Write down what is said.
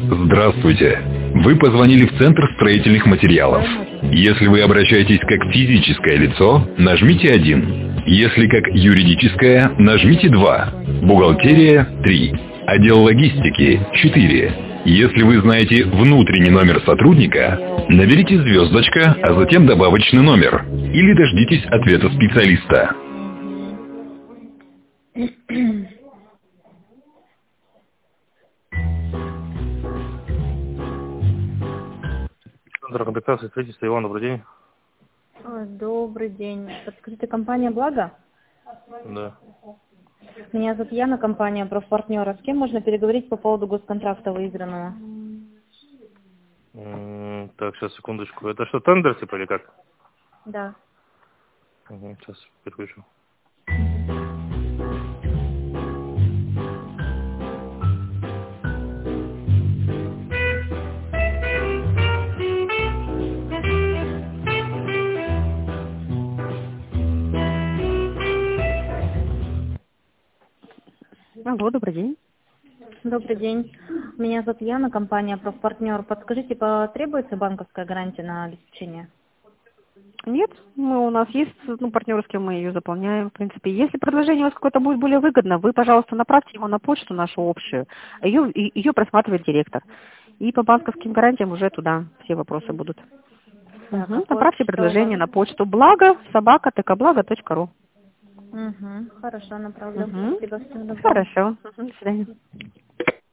Здравствуйте. Вы позвонили в Центр строительных материалов. Если вы обращаетесь как физическое лицо, нажмите 1. Если как юридическое, нажмите 2. Бухгалтерия – 3. Отдел логистики – 4. Если вы знаете внутренний номер сотрудника, наберите звездочка, а затем добавочный номер. Или дождитесь ответа специалиста. Центр комплектации строительства. Иван, добрый день. Добрый день. Подскажите, компания «Благо»? Да. Меня зовут Яна, компания «Профпартнера». С кем можно переговорить по поводу госконтракта выигранного? Так, сейчас, секундочку. Это что, тендер типа или как? Да. Сейчас переключу. Алло, добрый день. Добрый день. Меня зовут Яна, компания «Профпартнер». Подскажите, потребуется банковская гарантия на обеспечение? Нет, у нас есть партнеры, с кем мы ее заполняем, в принципе. Если предложение у вас какое-то будет более выгодно, вы, пожалуйста, направьте его на почту нашу общую. Ее просматривает директор. И по банковским гарантиям уже туда все вопросы будут. Направьте предложение на почту благо@tkblago.ru. Хорошо, направлю. Спасибо. Всего доброго. Хорошо. До свидания.